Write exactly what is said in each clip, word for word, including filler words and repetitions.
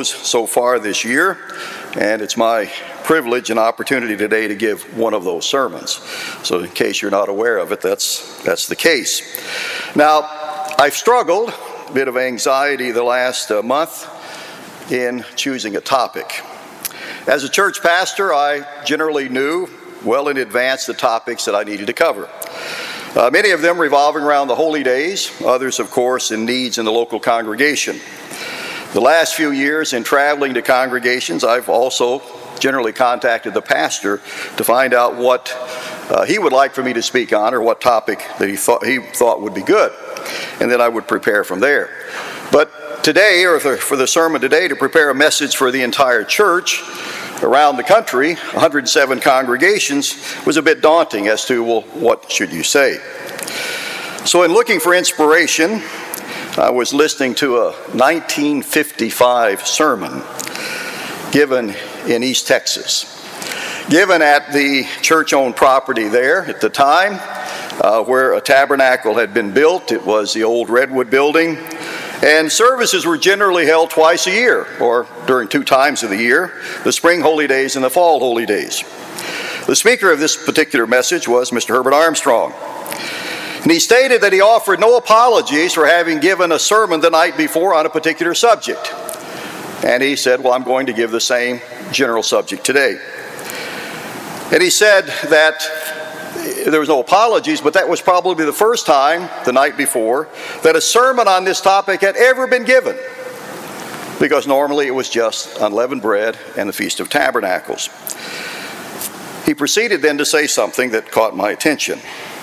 those so far this year, and it's my privilege and opportunity today to give one of those sermons. So in case you're not aware of it, that's that's the case. Now, I've struggled, a bit of anxiety the last uh, month in choosing a topic. As a church pastor, I generally knew well in advance the topics that I needed to cover. Uh, many of them revolving around the holy days, others, of course, in needs in the local congregation. The last few years in traveling to congregations, I've also generally contacted the pastor to find out what uh, he would like for me to speak on, or what topic that he thought he thought would be good, and then I would prepare from there. But today, or for the sermon today, to prepare a message for the entire church around the country, one hundred seven congregations, was a bit daunting as to, well, what should you say? So in looking for inspiration, I was listening to a nineteen fifty-five sermon given in East Texas, given at the church-owned property there at the time, uh, where a tabernacle had been built. It was the old Redwood building. And services were generally held twice a year, or during two times of the year, the spring holy days and the fall holy days. The speaker of this particular message was Mister Herbert Armstrong. And he stated that he offered no apologies for having given a sermon the night before on a particular subject. And he said, well, I'm going to give the same general subject today. And he said that there was no apologies, but that was probably the first time the night before that a sermon on this topic had ever been given, because normally it was just unleavened bread and the Feast of Tabernacles. He proceeded then to say something that caught my attention.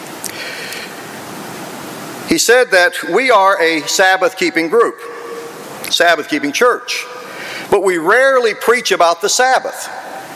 He said that we are a Sabbath-keeping group, Sabbath-keeping church, but we rarely preach about the Sabbath.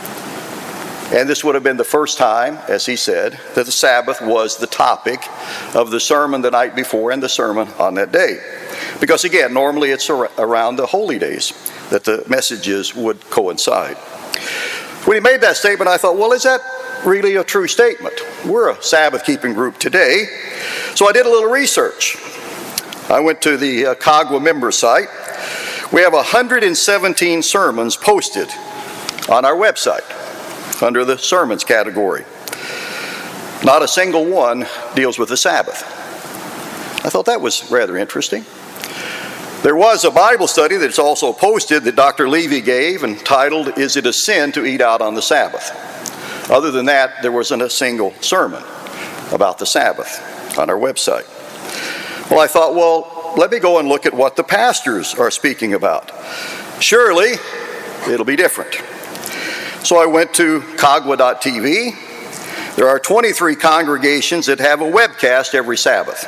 And this would have been the first time, as he said, that the Sabbath was the topic of the sermon the night before and the sermon on that day. Because again, normally it's around the holy days that the messages would coincide. When he made that statement, I thought, well, is that really a true statement? We're a Sabbath-keeping group today. So I did a little research. I went to the uh, CAGWA member site. We have one hundred seventeen sermons posted on our website under the sermons category. Not a single one deals with the Sabbath. I thought that was rather interesting. There was a Bible study that's also posted that Doctor Levy gave, entitled, Is It a Sin to Eat Out on the Sabbath? Other than that, there wasn't a single sermon about the Sabbath on our website. Well, I thought, well, let me go and look at what the pastors are speaking about. Surely, it'll be different. So I went to cagwa dot t v. There are twenty-three congregations that have a webcast every Sabbath.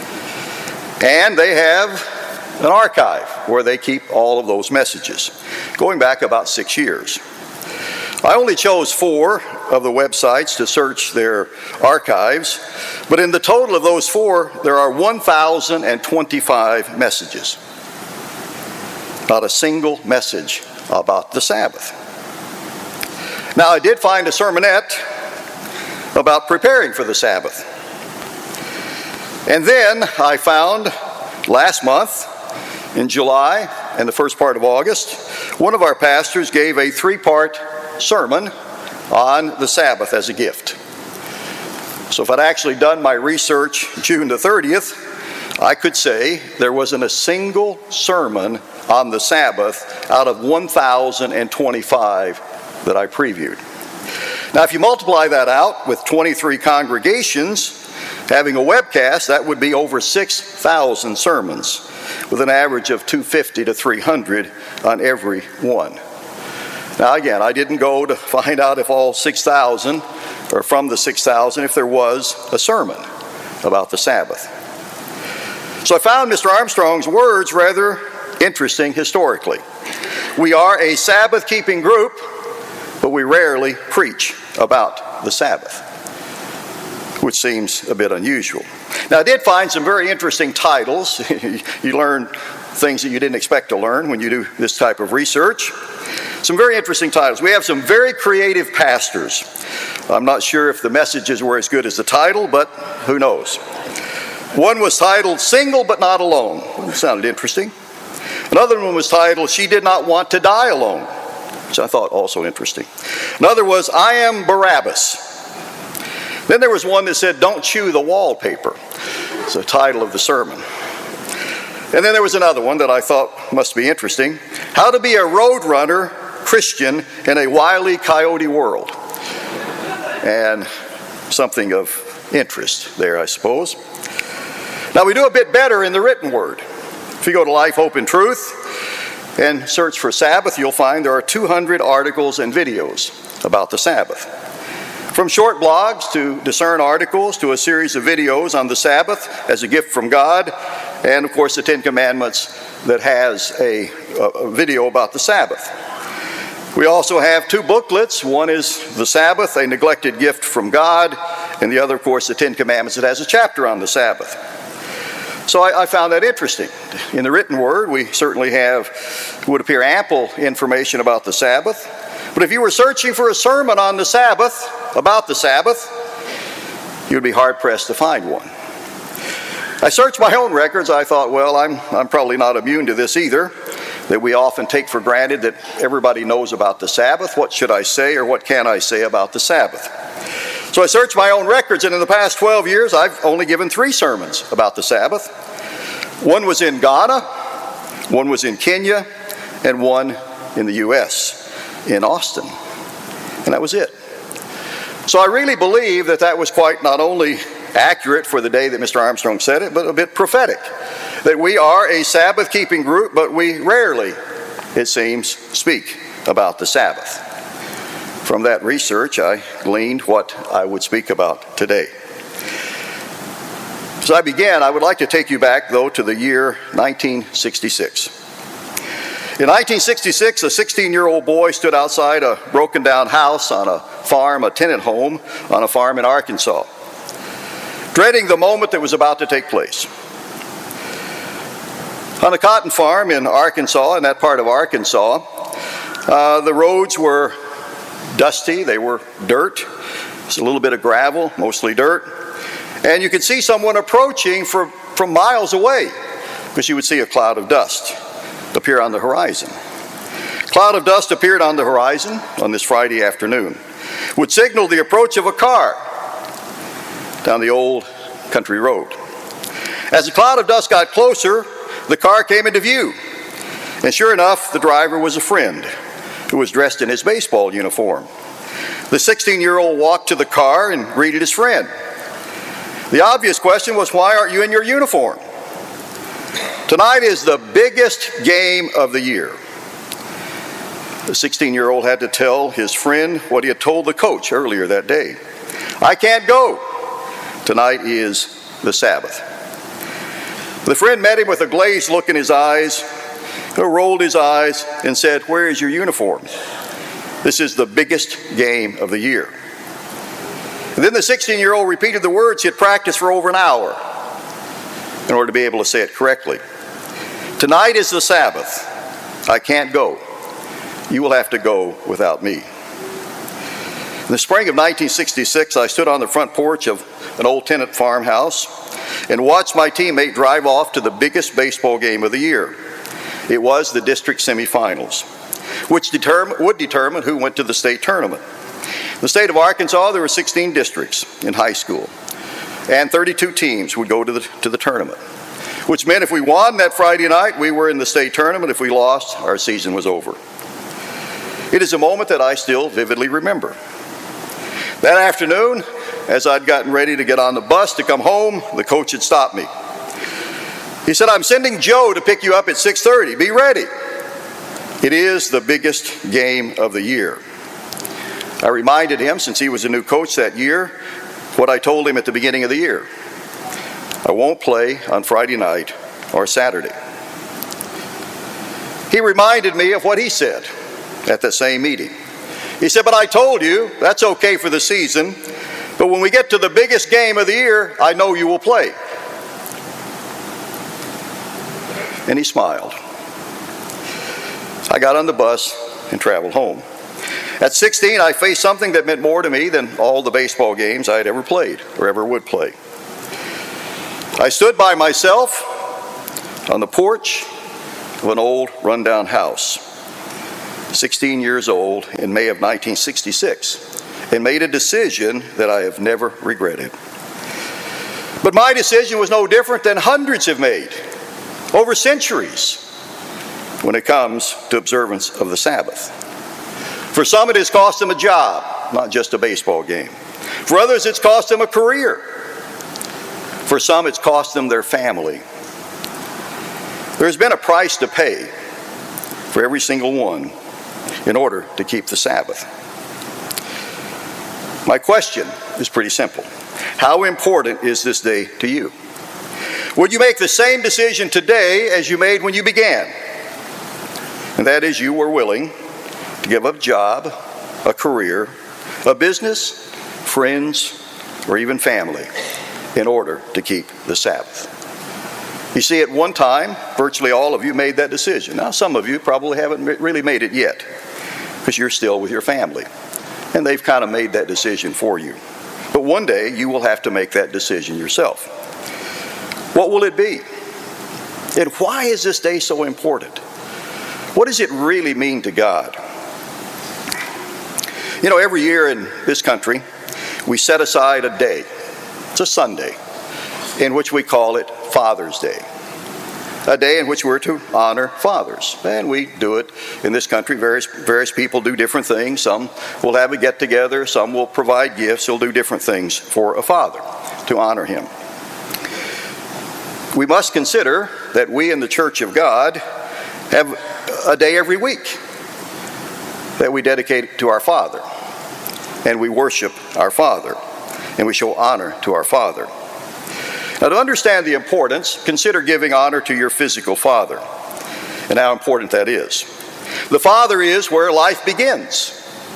And they have an archive where they keep all of those messages, going back about six years. I only chose four of the websites to search their archives, but in the total of those four, there are one thousand twenty-five messages. Not a single message about the Sabbath. Now, I did find a sermonette about preparing for the Sabbath. And then I found last month, in July and the first part of August, one of our pastors gave a three-part sermon on the Sabbath as a gift. So if I'd actually done my research June the thirtieth, I could say there wasn't a single sermon on the Sabbath out of one thousand twenty-five that I previewed. Now, if you multiply that out with twenty-three congregations having a webcast, that would be over six thousand sermons, with an average of two hundred fifty to three hundred on every one. Now, again, I didn't go to find out if all six thousand, or from the six thousand, if there was a sermon about the Sabbath. So I found Mister Armstrong's words rather interesting historically. We are a Sabbath-keeping group, but we rarely preach about the Sabbath, which seems a bit unusual. Now, I did find some very interesting titles. You learn things that you didn't expect to learn when you do this type of research. Some very interesting titles. We have some very creative pastors. I'm not sure if the messages were as good as the title, but who knows. One was titled, Single But Not Alone. It sounded interesting. Another one was titled, She Did Not Want to Die Alone, which I thought also interesting. Another was, I Am Barabbas. Then there was one that said, Don't Chew the Wallpaper. It's the title of the sermon. And then there was another one that I thought must be interesting, How to Be a Roadrunner Christian in a Wile E. Coyote World. And something of interest there, I suppose. Now, we do a bit better in the written word. If you go to Life, Hope, and Truth and search for Sabbath, you'll find there are two hundred articles and videos about the Sabbath. From short blogs to discern articles to a series of videos on the Sabbath as a gift from God, and of course the Ten Commandments that has a, a video about the Sabbath. We also have two booklets. One is The Sabbath, a neglected gift from God, and the other, of course, the Ten Commandments that has a chapter on the Sabbath. So I, I found that interesting. In the written word, we certainly have, it would appear, ample information about the Sabbath. But if you were searching for a sermon on the Sabbath, about the Sabbath, you'd be hard-pressed to find one. I searched my own records. I thought, well, I'm, I'm probably not immune to this either, that we often take for granted that everybody knows about the Sabbath. What should I say or what can I say about the Sabbath? So I searched my own records, and in the past twelve years, I've only given three sermons about the Sabbath. One was in Ghana, one was in Kenya, and one in the U S, in Austin. And that was it. So I really believe that that was quite not only accurate for the day that Mister Armstrong said it, but a bit prophetic. That we are a Sabbath-keeping group, but we rarely, it seems, speak about the Sabbath. From that research, I gleaned what I would speak about today. As I begin, I would like to take you back, though, to the year nineteen sixty-six. In nineteen sixty-six, a sixteen-year-old boy stood outside a broken-down house on a farm, a tenant home on a farm in Arkansas, dreading the moment that was about to take place. On a cotton farm in Arkansas, in that part of Arkansas, uh, the roads were dusty, they were dirt, just a little bit of gravel, mostly dirt, and you could see someone approaching from, from miles away because you would see a cloud of dust appear on the horizon. A cloud of dust appeared on the horizon on this Friday afternoon, would signal the approach of a car down the old country road. As the cloud of dust got closer, the car came into view, and sure enough, the driver was a friend who was dressed in his baseball uniform. The sixteen-year-old walked to the car and greeted his friend. The obvious question was, why aren't you in your uniform? Tonight is the biggest game of the year. The sixteen-year-old had to tell his friend what he had told the coach earlier that day. I can't go. Tonight is the Sabbath. The friend met him with a glazed look in his eyes, rolled his eyes, and said, where is your uniform? This is the biggest game of the year. And then the sixteen-year-old repeated the words he had practiced for over an hour in order to be able to say it correctly. Tonight is the Sabbath. I can't go. You will have to go without me. In the spring of nineteen sixty-six, I stood on the front porch of an old tenant farmhouse and watched my teammate drive off to the biggest baseball game of the year. It was the district semifinals, which determine, would determine who went to the state tournament. In the state of Arkansas, there were sixteen districts in high school, and thirty-two teams would go to the, to the tournament, which meant if we won that Friday night, we were in the state tournament. If we lost, our season was over. It is a moment that I still vividly remember. That afternoon, as I'd gotten ready to get on the bus to come home, the coach had stopped me. He said, I'm sending Joe to pick you up at six thirty. Be ready. It is the biggest game of the year. I reminded him, since he was a new coach that year, what I told him at the beginning of the year. I won't play on Friday night or Saturday. He reminded me of what he said at that same meeting. He said, but I told you, that's okay for the season, but when we get to the biggest game of the year, I know you will play. And he smiled. I got on the bus and traveled home. At sixteen, I faced something that meant more to me than all the baseball games I had ever played or ever would play. I stood by myself on the porch of an old, rundown house, sixteen years old, in May of nineteen sixty-six, and made a decision that I have never regretted. But my decision was no different than hundreds have made over centuries when it comes to observance of the Sabbath. For some, it has cost them a job, not just a baseball game. For others, it's cost them a career. For some, it's cost them their family. There's been a price to pay for every single one in order to keep the Sabbath. My question is pretty simple. How important is this day to you? Would you make the same decision today as you made when you began? And that is, you were willing to give up a job, a career, a business, friends, or even family in order to keep the Sabbath. You see, at one time, virtually all of you made that decision. Now, some of you probably haven't really made it yet because you're still with your family, and they've kind of made that decision for you. But one day, you will have to make that decision yourself. What will it be? And why is this day so important? What does it really mean to God? You know, every year in this country, we set aside a day. It's a Sunday in which we call it Father's Day. A day in which we're to honor fathers. And we do it in this country. Various, various people do different things. Some will have a get-together. Some will provide gifts. They'll do different things for a father to honor him. We must consider that we in the Church of God have a day every week that we dedicate to our Father. And we worship our Father. And we show honor to our Father. Now, to understand the importance, consider giving honor to your physical father and how important that is. The father is where life begins.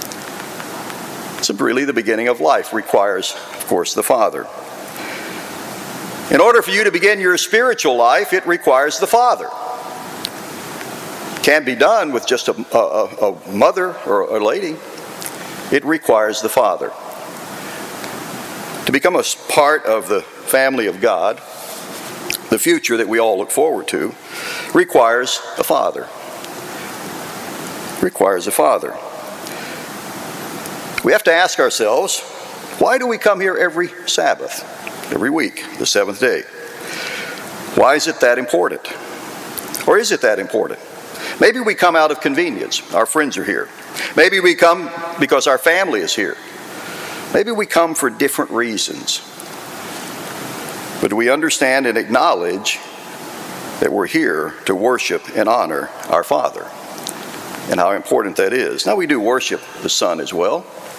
So really, the beginning of life requires, of course, the father. In order for you to begin your spiritual life, it requires the father. It can't be done with just a, a, a mother or a lady. It requires the father. To become a part of the family of God, the future that we all look forward to, requires a father. Requires a father. We have to ask ourselves, why do we come here every Sabbath, every week, the seventh day? Why is it that important? Or is it that important? Maybe we come out of convenience. Our friends are here. Maybe we come because our family is here. Maybe we come for different reasons. But we understand and acknowledge that we're here to worship and honor our Father and how important that is. Now, we do worship the Son as well,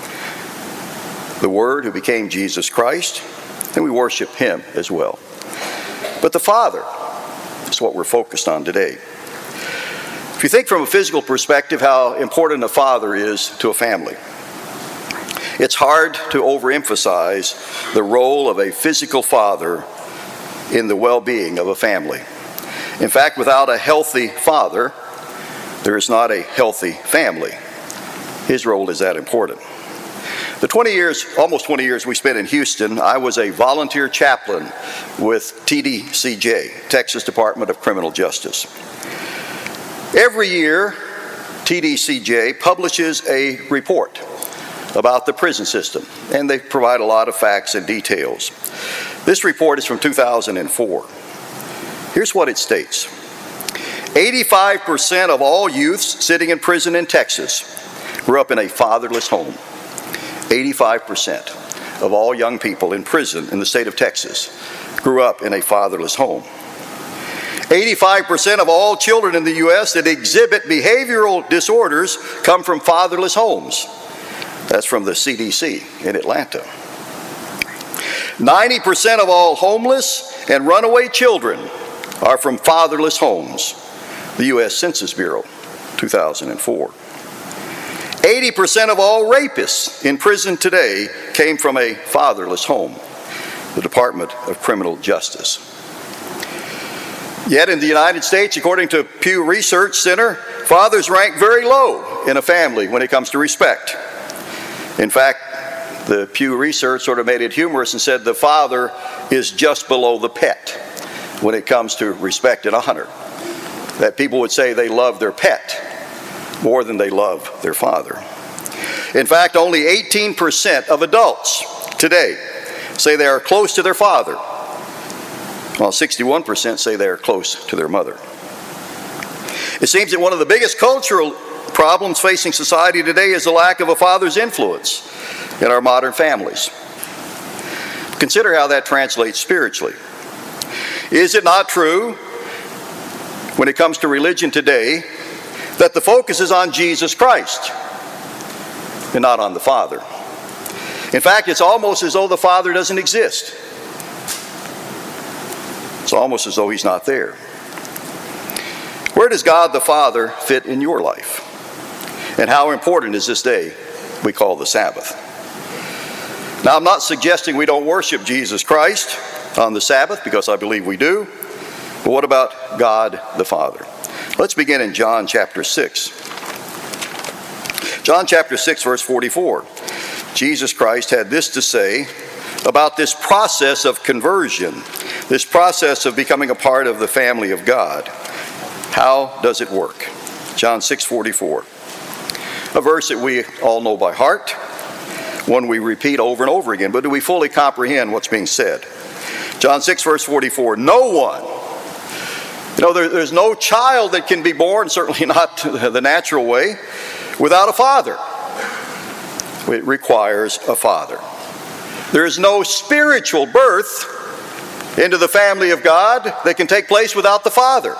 the Word who became Jesus Christ, and we worship Him as well. But the Father is what we're focused on today. If you think from a physical perspective how important a father is to a family, it's hard to overemphasize the role of a physical father in the well-being of a family. In fact, without a healthy father, there is not a healthy family. His role is that important. The twenty years, almost twenty years we spent in Houston, I was a volunteer chaplain with T D C J, Texas Department of Criminal Justice. Every year, T D C J publishes a report about the prison system, and they provide a lot of facts and details. This report is from two thousand four. Here's what it states. eighty-five percent of all youths sitting in prison in Texas grew up in a fatherless home. eighty-five percent of all young people in prison in the state of Texas grew up in a fatherless home. eighty-five percent of all children in the U S that exhibit behavioral disorders come from fatherless homes. That's from the C D C in Atlanta. ninety percent of all homeless and runaway children are from fatherless homes. The U S Census Bureau, two thousand four. eighty percent of all rapists in prison today came from a fatherless home. The Department of Criminal Justice. Yet in the United States, according to Pew Research Center, fathers rank very low in a family when it comes to respect. In fact, the Pew Research sort of made it humorous and said the father is just below the pet when it comes to respect and honor. that people would say they love their pet more than they love their father. In fact, only eighteen percent of adults today say they are close to their father, while sixty-one percent say they are close to their mother. It seems that one of the biggest cultural problems facing society today is the lack of a father's influence in our modern families. Consider how that translates spiritually. Is it not true, when it comes to religion today, that the focus is on Jesus Christ and not on the Father? In fact, it's almost as though the Father doesn't exist. It's almost as though he's not there. Where does God the Father fit in your life? And how important is this day we call the Sabbath? Now, I'm not suggesting we don't worship Jesus Christ on the Sabbath, because I believe we do. But what about God the Father? Let's begin in John chapter six. John chapter six, verse forty-four. Jesus Christ had this to say about this process of conversion, this process of becoming a part of the family of God. How does it work? John six forty-four. A verse that we all know by heart, one we repeat over and over again, but do we fully comprehend what's being said? John six, verse forty-four. No one, you know, there, there's no child that can be born, certainly not the natural way, without a father. It requires a father. There is no spiritual birth into the family of God that can take place without the Father.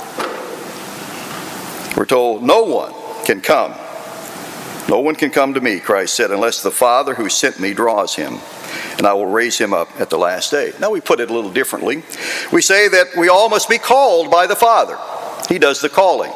We're told no one can come. No one can come to me, Christ said, unless the Father who sent me draws him, and I will raise him up at the last day. Now we put it a little differently. We say that we all must be called by the Father. He does the calling.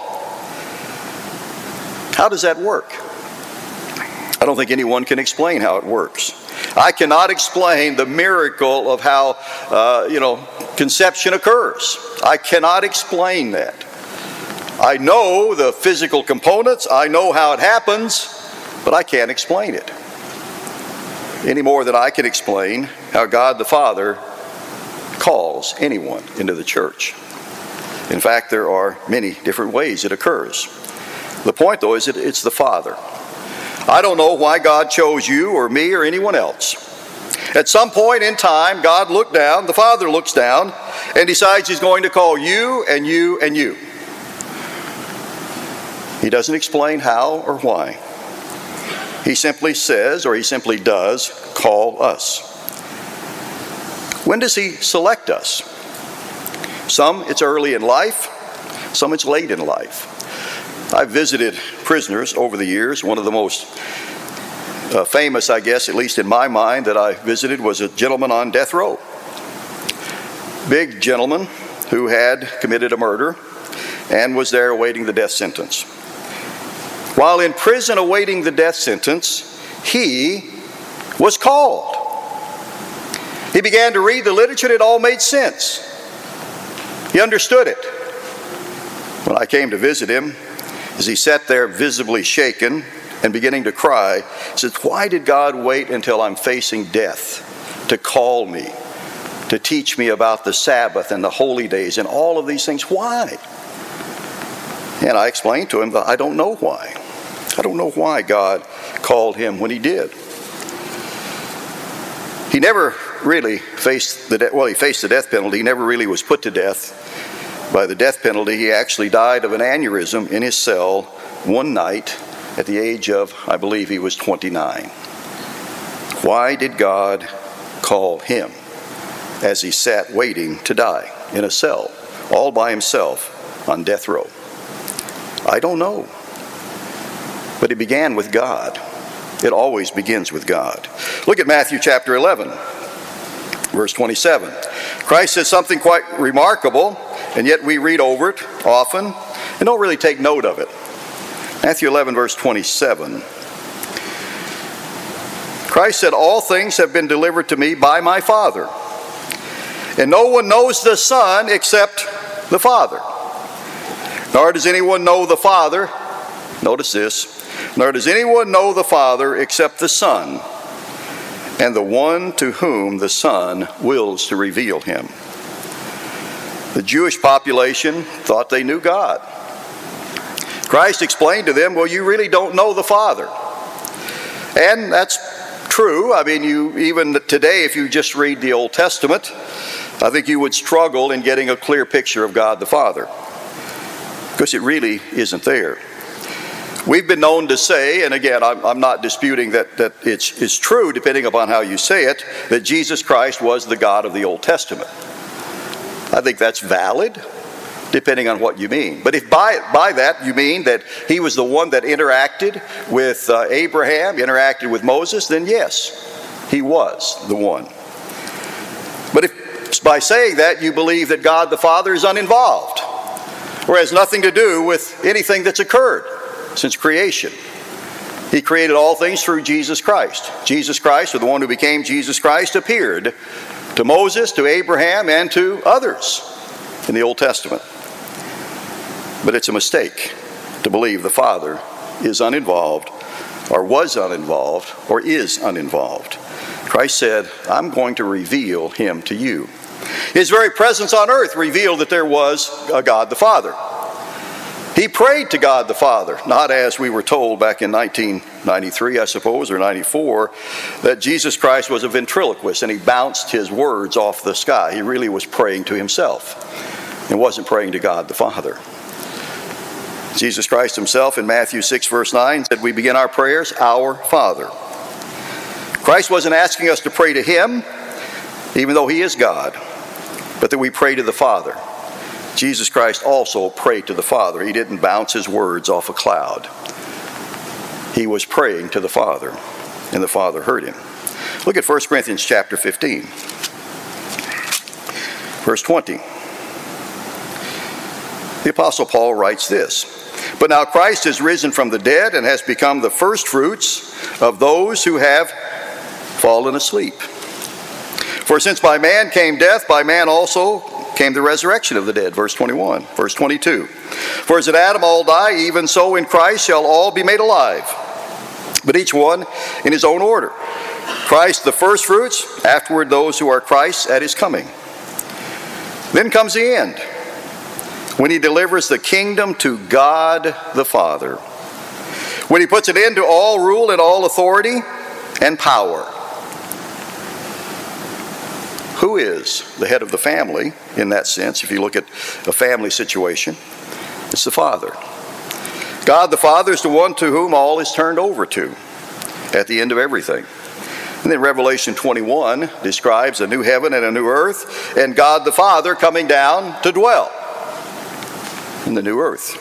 How does that work? I don't think anyone can explain how it works. I cannot explain the miracle of how, uh, you know, conception occurs. I cannot explain that. I know the physical components. I know how it happens, but I can't explain it. Any more than I can explain how God the Father calls anyone into the church. In fact, there are many different ways it occurs. The point, though, is that it's the Father. I don't know why God chose you or me or anyone else. At some point in time, God looked down, the Father looks down, and decides he's going to call you and you and you. He doesn't explain how or why. He simply says, or he simply does, call us. When does he select us? Some it's early in life, some it's late in life. I've visited prisoners over the years. One of the most uh, famous, I guess, at least in my mind, that I visited was a gentleman on death row. Big gentleman who had committed a murder and was there awaiting the death sentence. While in prison awaiting the death sentence, he was called. He began to read the literature and it all made sense. He understood it. When I came to visit him, as he sat there visibly shaken and beginning to cry, he said, why did God wait until I'm facing death to call me, to teach me about the Sabbath and the holy days and all of these things? Why? And I explained to him that I don't know why. I don't know why God called him when he did. He never really faced the, de- well, he faced the death penalty. He never really was put to death by the death penalty. He actually died of an aneurysm in his cell one night at the age of, I believe he was twenty-nine. Why did God call him as he sat waiting to die in a cell, all by himself on death row? I don't know. But it began with God. It always begins with God. Look at Matthew chapter eleven, verse twenty-seven. Christ says something quite remarkable, and yet we read over it often and don't really take note of it. Matthew eleven, verse twenty-seven. Christ said, all things have been delivered to me by my Father, and no one knows the Son except the Father. Nor does anyone know the Father, notice this, nor does anyone know the Father except the Son, and the one to whom the Son wills to reveal him. The Jewish population thought they knew God. Christ explained to them, well, you really don't know the Father. And that's true. I mean, you even today, if you just read the Old Testament, I think you would struggle in getting a clear picture of God the Father, because it really isn't there. We've been known to say, and again, I'm, I'm not disputing that, that it's, it's true, depending upon how you say it, that Jesus Christ was the God of the Old Testament. I think that's valid, depending on what you mean. But if by, by that you mean that he was the one that interacted with uh, Abraham, interacted with Moses, then yes, he was the one. But if by saying that you believe that God the Father is uninvolved, or has nothing to do with anything that's occurred since creation. He created all things through Jesus Christ. Jesus Christ, or the one who became Jesus Christ, appeared to Moses, to Abraham, and to others in the Old Testament. But it's a mistake to believe the Father is uninvolved, or was uninvolved, or is uninvolved. Christ said, I'm going to reveal him to you. His very presence on earth revealed that there was a God the Father. He prayed to God the Father, not as we were told back in nineteen ninety-three, I suppose, or ninety-four, that Jesus Christ was a ventriloquist and he bounced his words off the sky. He really was praying to himself and wasn't praying to God the Father. Jesus Christ himself in Matthew six, verse nine, said we begin our prayers, Our Father. Christ wasn't asking us to pray to him, even though he is God, but that we pray to the Father. Jesus Christ also prayed to the Father. He didn't bounce his words off a cloud. He was praying to the Father, and the Father heard him. Look at First Corinthians chapter fifteen, verse twenty. The Apostle Paul writes this, But now Christ is risen from the dead and has become the firstfruits of those who have fallen asleep. For since by man came death, by man also came the resurrection of the dead. Verse twenty-one. Verse twenty-two. For as in Adam all die, even so in Christ shall all be made alive, but each one in his own order. Christ the firstfruits, afterward those who are Christ's at his coming. Then comes the end, when he delivers the kingdom to God the Father, when he puts an end to all rule and all authority and power. Who is the head of the family in that sense? If you look at a family situation, it's the Father. God the Father is the one to whom all is turned over to at the end of everything. And then Revelation twenty-one describes a new heaven and a new earth, and God the Father coming down to dwell in the new earth.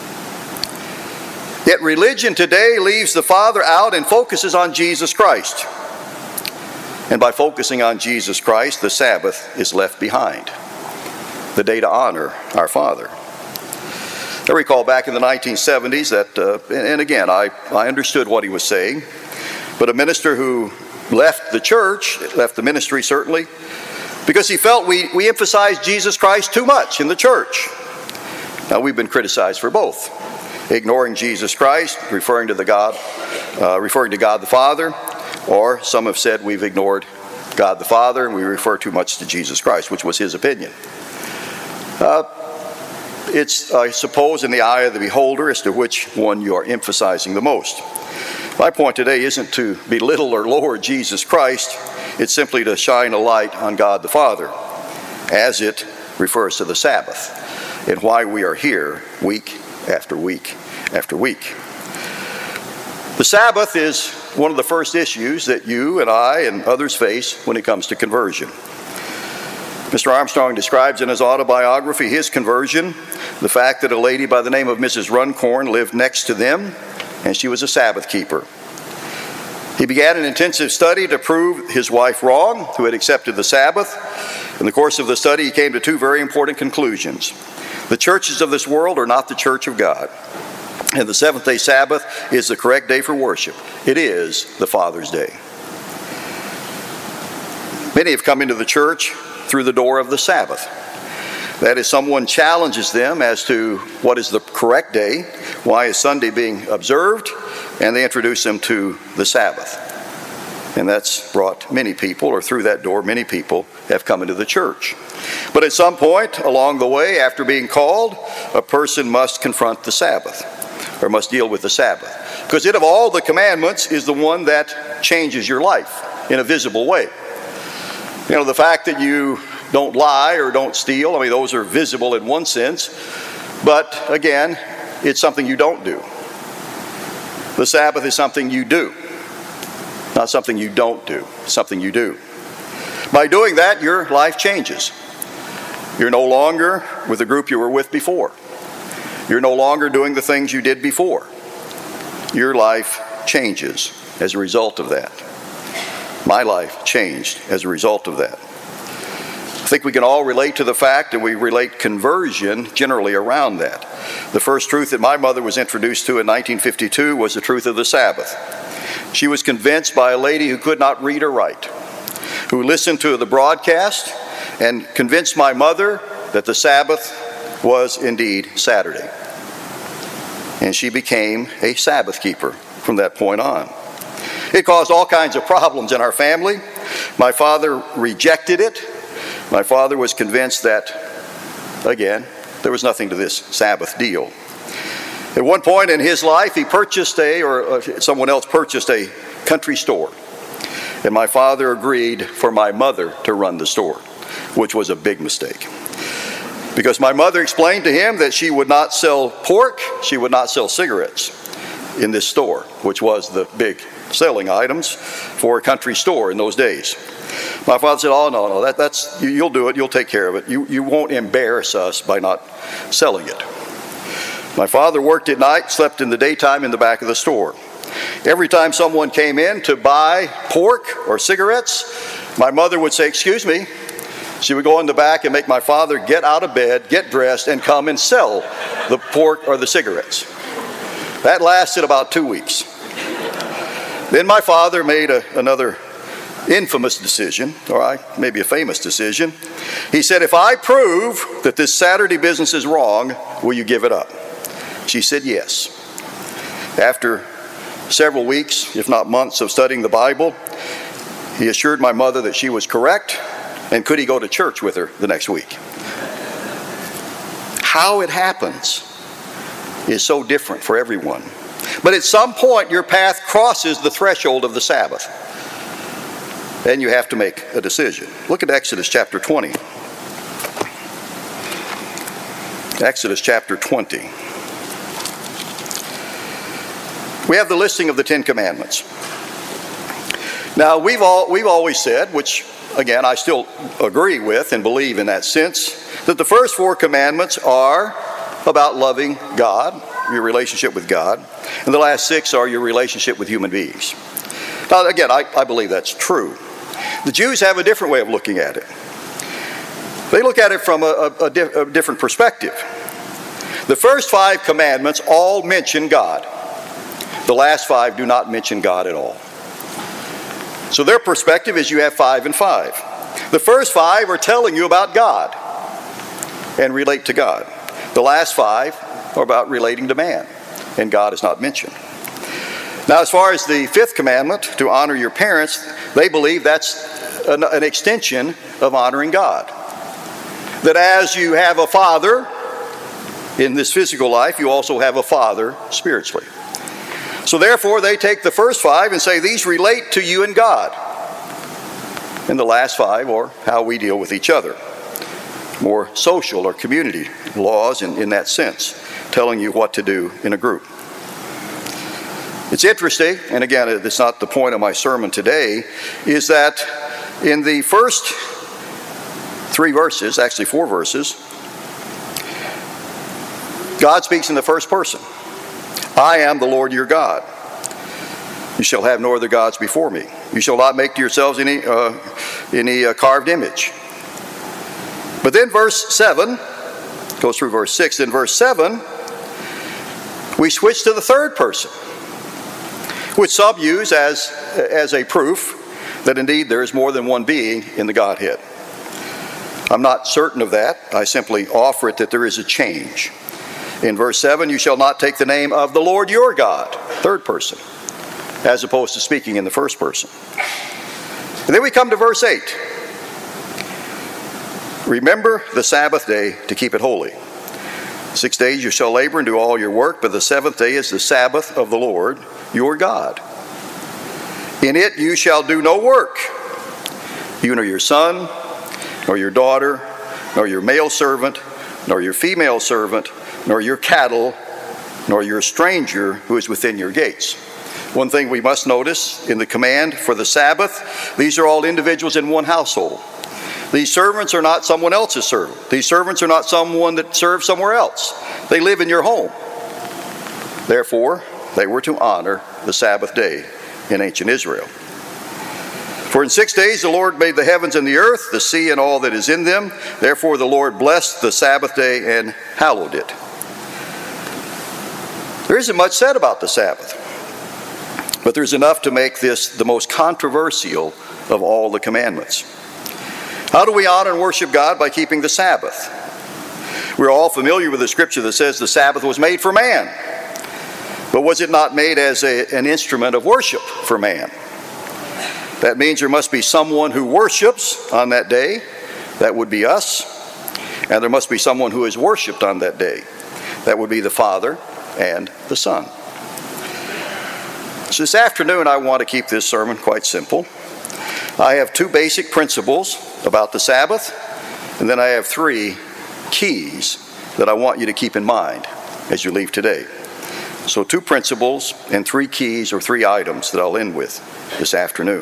Yet religion today leaves the Father out and focuses on Jesus Christ. And by focusing on Jesus Christ, the Sabbath is left behind, the day to honor our Father. I recall back in the nineteen seventies that, uh, and again, I, I understood what he was saying, but a minister who left the church, left the ministry certainly, because he felt we, we emphasized Jesus Christ too much in the church. Now, we've been criticized for both. Ignoring Jesus Christ, referring to the God, uh, referring to God the Father, or some have said we've ignored God the Father and we refer too much to Jesus Christ, which was his opinion. Uh, it's, I suppose, in the eye of the beholder as to which one you are emphasizing the most. My point today isn't to belittle or lower Jesus Christ. It's simply to shine a light on God the Father as it refers to the Sabbath and why we are here week after week after week. The Sabbath is one of the first issues that you and I and others face when it comes to conversion. Mister Armstrong describes in his autobiography his conversion, the fact that a lady by the name of Missus Runcorn lived next to them, and she was a Sabbath keeper. He began an intensive study to prove his wife wrong, who had accepted the Sabbath. In the course of the study, he came to two very important conclusions. The churches of this world are not the church of God, and the seventh-day Sabbath is the correct day for worship. It is the Father's Day. Many have come into the church through the door of the Sabbath. That is, someone challenges them as to what is the correct day, why is Sunday being observed, and they introduce them to the Sabbath. And that's brought many people, or through that door, many people have come into the church. But at some point along the way, after being called, a person must confront the Sabbath, or must deal with the Sabbath. Because it, of all the commandments, is the one that changes your life in a visible way. You know, the fact that you don't lie or don't steal, I mean, those are visible in one sense. But again, it's something you don't do. The Sabbath is something you do, not something you don't do, something you do. By doing that, your life changes. You're no longer with the group you were with before. You're no longer doing the things you did before. Your life changes as a result of that. My life changed as a result of that. I think we can all relate to the fact, and we relate conversion generally around that. The first truth that my mother was introduced to in nineteen fifty-two was the truth of the Sabbath. She was convinced by a lady who could not read or write, who listened to the broadcast and convinced my mother that the Sabbath was indeed Saturday. And she became a Sabbath keeper from that point on. It caused all kinds of problems in our family. My father rejected it. My father was convinced that, again, there was nothing to this Sabbath deal. At one point in his life, he purchased a, or uh, someone else purchased a country store. And my father agreed for my mother to run the store, which was a big mistake. Because my mother explained to him that she would not sell pork, she would not sell cigarettes in this store, which was the big selling items for a country store in those days. My father said, oh, no, no, that, that's, you, you'll do it, you'll take care of it. You, you won't embarrass us by not selling it. My father worked at night, slept in the daytime in the back of the store. Every time someone came in to buy pork or cigarettes, my mother would say, excuse me. She would go in the back and make my father get out of bed, get dressed, and come and sell the pork or the cigarettes. That lasted about two weeks. Then my father made a, another infamous decision, or maybe a famous decision. He said, if I prove that this Saturday business is wrong, will you give it up? She said yes. After several weeks, if not months, of studying the Bible, he assured my mother that she was correct, and could he go to church with her the next week? How it happens is so different for everyone. But at some point, your path crosses the threshold of the Sabbath. And you have to make a decision. Look at Exodus chapter twenty. Exodus chapter twenty. We have the listing of the Ten Commandments. Now, we've all we've always said, which again I still agree with and believe in that sense, that the first four commandments are about loving God, your relationship with God, and the last six are your relationship with human beings. Now, again, I, I believe that's true. The Jews have a different way of looking at it. They look at it from a, a, a, di- a different perspective. The first five commandments all mention God. The last five do not mention God at all. So their perspective is you have five and five. The first five are telling you about God and relate to God. The last five are about relating to man, and God is not mentioned. Now, as far as the fifth commandment, to honor your parents, they believe that's an, an extension of honoring God. That as you have a father in this physical life, you also have a father spiritually. So therefore, they take the first five and say these relate to you and God. And the last five are how we deal with each other. More social or community laws in, in that sense, telling you what to do in a group. It's interesting, and again, it's not the point of my sermon today, is that in the first three verses, actually four verses, God speaks in the first person. I am the Lord your God. You shall have no other gods before me. You shall not make to yourselves any, uh, any uh, carved image. But then verse seven, goes through verse six, in verse seven, we switch to the third person, which some use as, as a proof that indeed there is more than one being in the Godhead. I'm not certain of that. I simply offer it that there is a change. In verse seven, you shall not take the name of the Lord your God, third person, as opposed to speaking in the first person. And then we come to verse eight. Remember the Sabbath day to keep it holy. Six days you shall labor and do all your work, but the seventh day is the Sabbath of the Lord your God. In it you shall do no work, you nor your son, nor your daughter, nor your male servant, nor your female servant, nor your cattle, nor your stranger who is within your gates. One thing we must notice in the command for the Sabbath, these are all individuals in one household. These servants are not someone else's servant. These servants are not someone that serves somewhere else. They live in your home. Therefore, they were to honor the Sabbath day in ancient Israel. For in six days the Lord made the heavens and the earth, the sea and all that is in them. Therefore the Lord blessed the Sabbath day and hallowed it. There isn't much said about the Sabbath, but there's enough to make this the most controversial of all the commandments. How do we honor and worship God? By keeping the Sabbath. We're all familiar with the scripture that says the Sabbath was made for man. But was it not made as a, an instrument of worship for man? That means there must be someone who worships on that day. That would be us. And there must be someone who is worshiped on that day. That would be the Father and the Son. So this afternoon I want to keep this sermon quite simple. I have two basic principles about the Sabbath, and then I have three keys that I want you to keep in mind as you leave today. So two principles and three keys or three items that I'll end with this afternoon.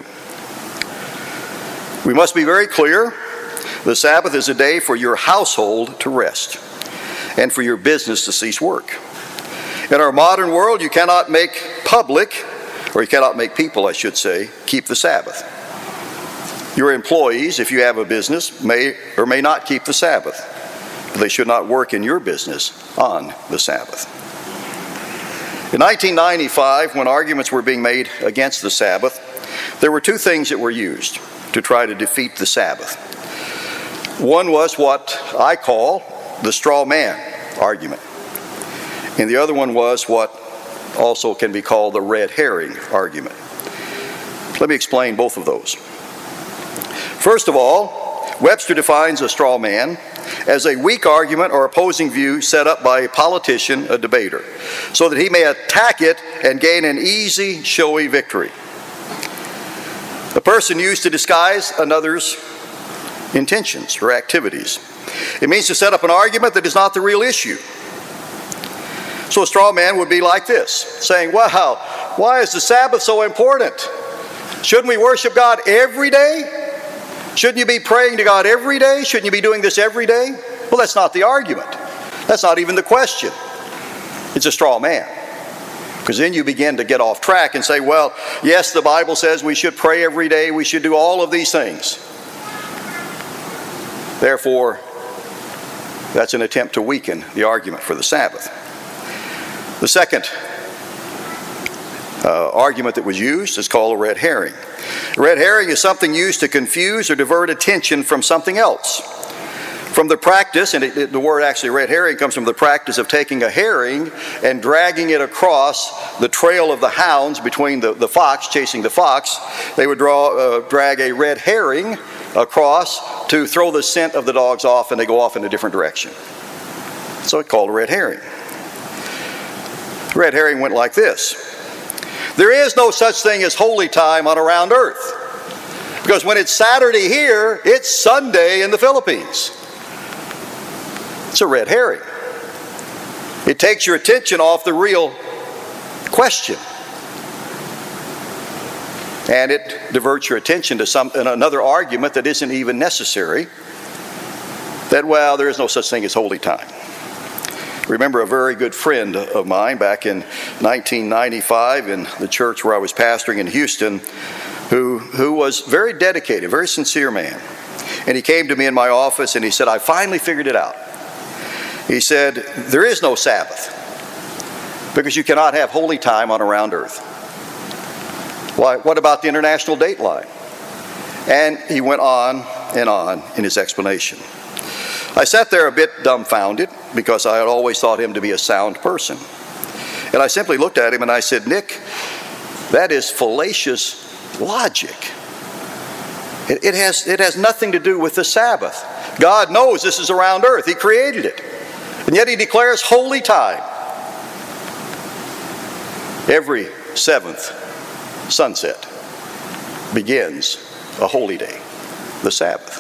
We must be very clear. The Sabbath is a day for your household to rest and for your business to cease work. In our modern world, you cannot make public, or you cannot make people, I should say, keep the Sabbath. Your employees, if you have a business, may or may not keep the Sabbath. They should not work in your business on the Sabbath. In nineteen ninety-five, when arguments were being made against the Sabbath, there were two things that were used to try to defeat the Sabbath. One was what I call the straw man argument. And the other one was what also can be called the red herring argument. Let me explain both of those. First of all, Webster defines a straw man as a weak argument or opposing view set up by a politician, a debater, so that he may attack it and gain an easy, showy victory. A person used to disguise another's intentions or activities. It means to set up an argument that is not the real issue. So a straw man would be like this, saying, wow, why is the Sabbath so important? Shouldn't we worship God every day? Shouldn't you be praying to God every day? Shouldn't you be doing this every day? Well, that's not the argument. That's not even the question. It's a straw man. Because then you begin to get off track and say, well, yes, the Bible says we should pray every day. We should do all of these things. Therefore, that's an attempt to weaken the argument for the Sabbath. The second uh, argument that was used is called a red herring. A red herring is something used to confuse or divert attention from something else. From the practice, and it, it, the word actually red herring comes from the practice of taking a herring and dragging it across the trail of the hounds between the, the fox, chasing the fox. They would draw, uh, drag a red herring across to throw the scent of the dogs off, and they go off in a different direction. So it's called a red herring. Red herring went like this. There is no such thing as holy time on around earth. Because when it's Saturday here, it's Sunday in the Philippines. It's a red herring. It takes your attention off the real question. And it diverts your attention to some another argument that isn't even necessary. That, well, there is no such thing as holy time. Remember a very good friend of mine back in nineteen ninety-five in the church where I was pastoring in Houston, who, who was very dedicated, very sincere man. And he came to me in my office and he said, I finally figured it out. He said, there is no Sabbath because you cannot have holy time on around earth. Why, what about the international date line? And he went on and on in his explanation. I sat there a bit dumbfounded because I had always thought him to be a sound person. And I simply looked at him and I said, Nick, that is fallacious logic. It, it has, it has nothing to do with the Sabbath. God knows this is around earth. He created it. And yet he declares holy time. Every seventh sunset begins a holy day, the Sabbath.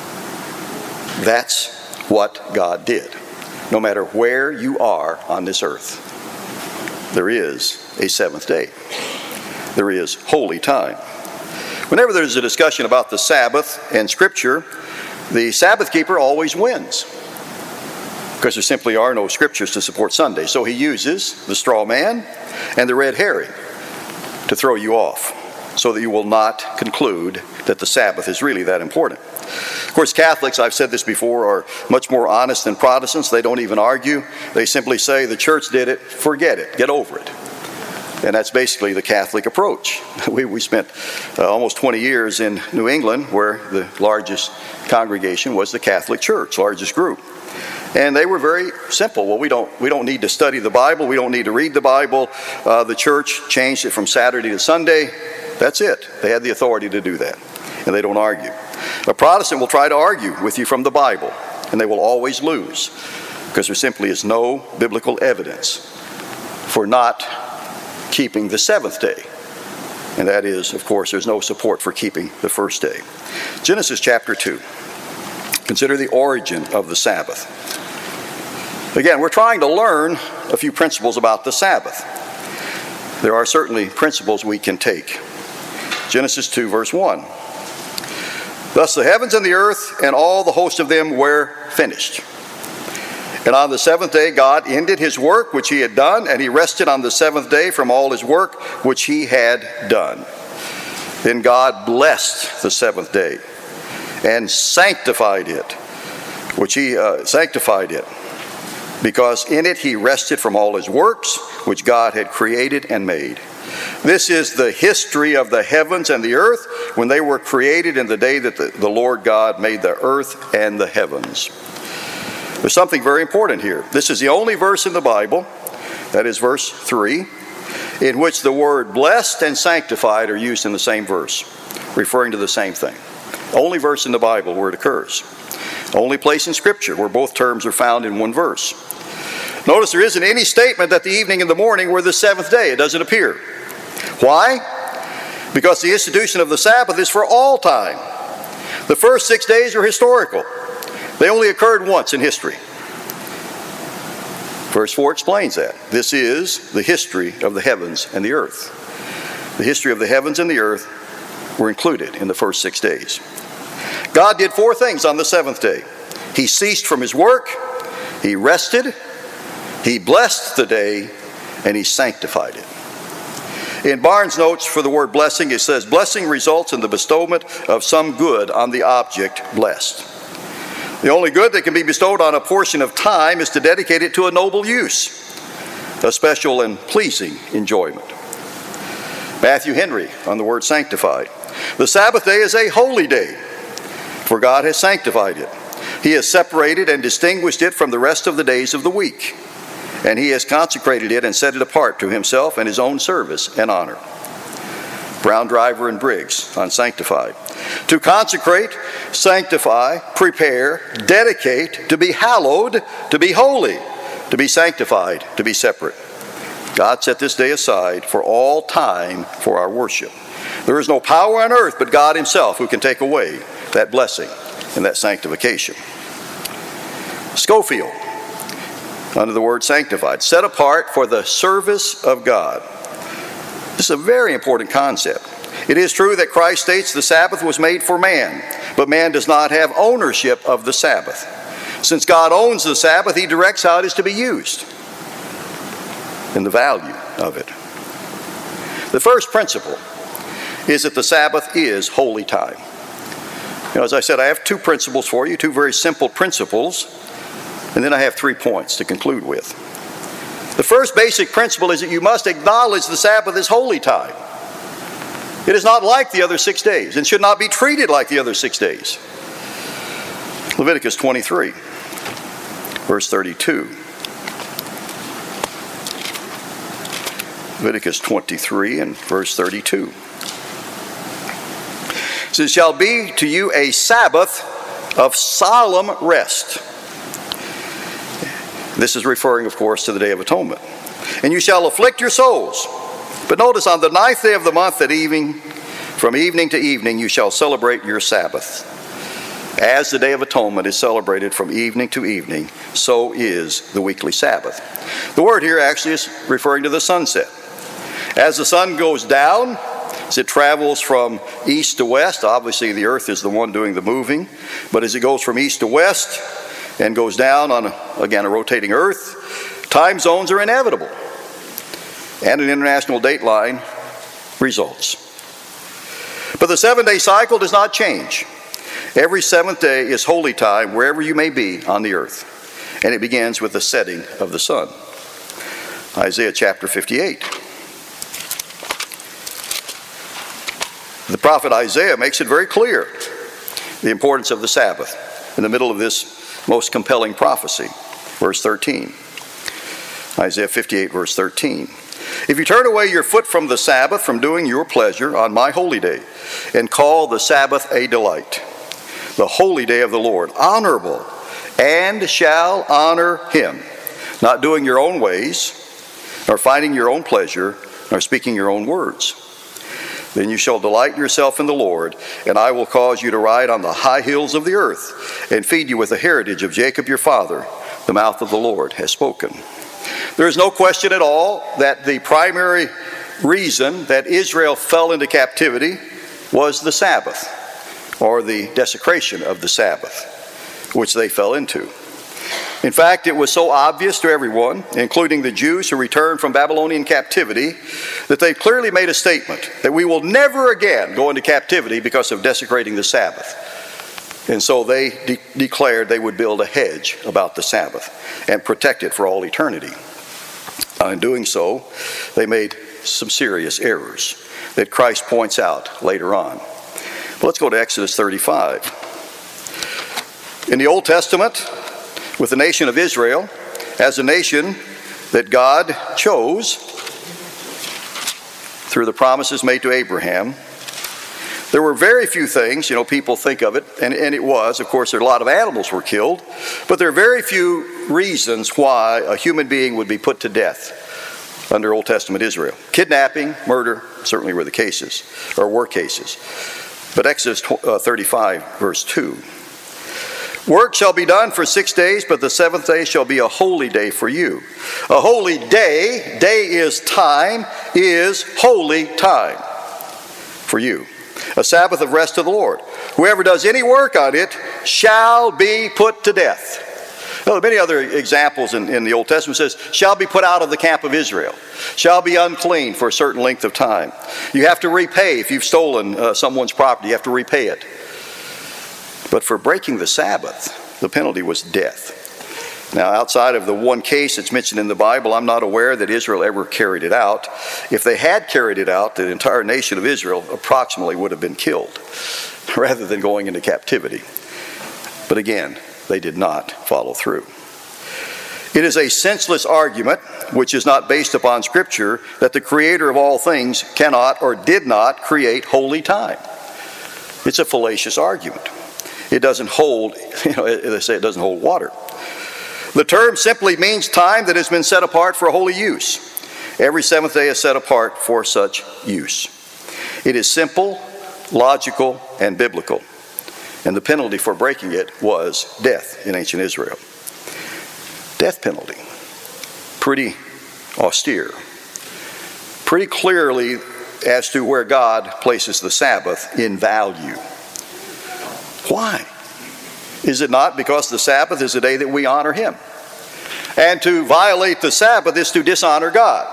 That's what God did. No matter where you are on this earth, there is a seventh day. There is holy time. Whenever there's a discussion about the Sabbath and Scripture, the Sabbath keeper always wins, because there simply are no scriptures to support Sunday. So he uses the straw man and the red herring to throw you off, so that you will not conclude that the Sabbath is really that important. Of course, Catholics, I've said this before, are much more honest than Protestants. They don't even argue. They simply say the church did it, forget it, get over it. And that's basically the Catholic approach. We, we spent uh, almost twenty years in New England, where the largest congregation was the Catholic Church, largest group. And they were very simple. Well, we don't we don't need to study the Bible. We don't need to read the Bible. Uh, the church changed it from Saturday to Sunday. That's it. They had the authority to do that. And they don't argue. A Protestant will try to argue with you from the Bible, and they will always lose, because there simply is no biblical evidence for not keeping the seventh day. And that is, of course, there's no support for keeping the first day. Genesis chapter two. Consider the origin of the Sabbath. Again, we're trying to learn a few principles about the Sabbath. There are certainly principles we can take. Genesis two, verse one. Thus the heavens and the earth and all the host of them were finished. And on the seventh day God ended his work which he had done, and he rested on the seventh day from all his work which he had done. Then God blessed the seventh day and sanctified it, which he uh, sanctified it, because in it he rested from all his works which God had created and made. This is the history of the heavens and the earth when they were created in the day that the, the Lord God made the earth and the heavens. There's something very important here. This is the only verse in the Bible, that is verse three, in which the word blessed and sanctified are used in the same verse, referring to the same thing. Only verse in the Bible where it occurs. Only place in Scripture where both terms are found in one verse. Notice there isn't any statement that the evening and the morning were the seventh day. It doesn't appear. Why? Because the institution of the Sabbath is for all time. The first six days are historical. They only occurred once in history. Verse four explains that. This is the history of the heavens and the earth. The history of the heavens and the earth were included in the first six days. God did four things on the seventh day. He ceased from his work, he rested, he blessed the day, and he sanctified it. In Barnes' notes for the word blessing, it says, blessing results in the bestowment of some good on the object blessed. The only good that can be bestowed on a portion of time is to dedicate it to a noble use, a special and pleasing enjoyment. Matthew Henry on the word sanctified. The Sabbath day is a holy day, for God has sanctified it. He has separated and distinguished it from the rest of the days of the week, and he has consecrated it and set it apart to himself and his own service and honor. Brown, Driver, and Briggs on sanctified. To consecrate, sanctify, prepare, dedicate, to be hallowed, to be holy, to be sanctified, to be separate. God set this day aside for all time for our worship. There is no power on earth but God himself who can take away that blessing and that sanctification. Scofield, under the word sanctified, set apart for the service of God. This is a very important concept. It is true that Christ states the Sabbath was made for man, but man does not have ownership of the Sabbath. Since God owns the Sabbath, he directs how it is to be used and the value of it. The first principle is that the Sabbath is holy time. You know, as I said, I have two principles for you, two very simple principles, and then I have three points to conclude with. The first basic principle is that you must acknowledge the Sabbath as holy time. It is not like the other six days and should not be treated like the other six days. Leviticus twenty-three, verse thirty-two. Leviticus twenty-three and verse thirty-two. It says, shall be to you a Sabbath of solemn rest. This is referring, of course, to the Day of Atonement. And you shall afflict your souls. But notice, on the ninth day of the month at evening, from evening to evening, you shall celebrate your Sabbath. As the Day of Atonement is celebrated from evening to evening, so is the weekly Sabbath. The word here actually is referring to the sunset. As the sun goes down, as it travels from east to west, obviously the earth is the one doing the moving, but as it goes from east to west and goes down on, a, again, a rotating earth, time zones are inevitable. And an international dateline results. But the seven-day cycle does not change. Every seventh day is holy time wherever you may be on the earth. And it begins with the setting of the sun. Isaiah chapter fifty-eight. The prophet Isaiah makes it very clear, the importance of the Sabbath, in the middle of this most compelling prophecy. Verse thirteen. Isaiah fifty-eight, verse thirteen. If you turn away your foot from the Sabbath, from doing your pleasure on my holy day, and call the Sabbath a delight, the holy day of the Lord, honorable, and shall honor him, not doing your own ways, nor finding your own pleasure, nor speaking your own words. Then you shall delight yourself in the Lord, and I will cause you to ride on the high hills of the earth, and feed you with the heritage of Jacob your father. The mouth of the Lord has spoken. There is no question at all that the primary reason that Israel fell into captivity was the Sabbath, or the desecration of the Sabbath, which they fell into. In fact, it was so obvious to everyone, including the Jews who returned from Babylonian captivity, that they clearly made a statement that we will never again go into captivity because of desecrating the Sabbath. And so they de- declared they would build a hedge about the Sabbath and protect it for all eternity. Uh, in doing so, they made some serious errors that Christ points out later on. But let's go to Exodus thirty-five. In the Old Testament, with the nation of Israel as a nation that God chose through the promises made to Abraham, there were very few things, you know, people think of it, and, and it was, of course, there are a lot of animals were killed, but there are very few reasons why a human being would be put to death under Old Testament Israel. Kidnapping, murder, certainly were the cases, or were cases. But Exodus thirty-five, verse two. Work shall be done for six days, but the seventh day shall be a holy day for you. A holy day, day is time, is holy time for you. A Sabbath of rest to the Lord. Whoever does any work on it shall be put to death. Now, many other examples in, in the Old Testament says, shall be put out of the camp of Israel, shall be unclean for a certain length of time. You have to repay, if you've stolen uh, someone's property, you have to repay it. But for breaking the Sabbath, the penalty was death. Now, outside of the one case that's mentioned in the Bible, I'm not aware that Israel ever carried it out. If they had carried it out, the entire nation of Israel approximately would have been killed, rather than going into captivity. But again, they did not follow through. It is a senseless argument, which is not based upon Scripture, that the Creator of all things cannot or did not create holy time. It's a fallacious argument. It doesn't hold, you know, they say it doesn't hold water. The term simply means time that has been set apart for holy use. Every seventh day is set apart for such use. It is simple, logical, and biblical. And the penalty for breaking it was death in ancient Israel. Death penalty. Pretty austere. Pretty clearly as to where God places the Sabbath in value. Why? Is it not because the Sabbath is the day that we honor Him? And to violate the Sabbath is to dishonor God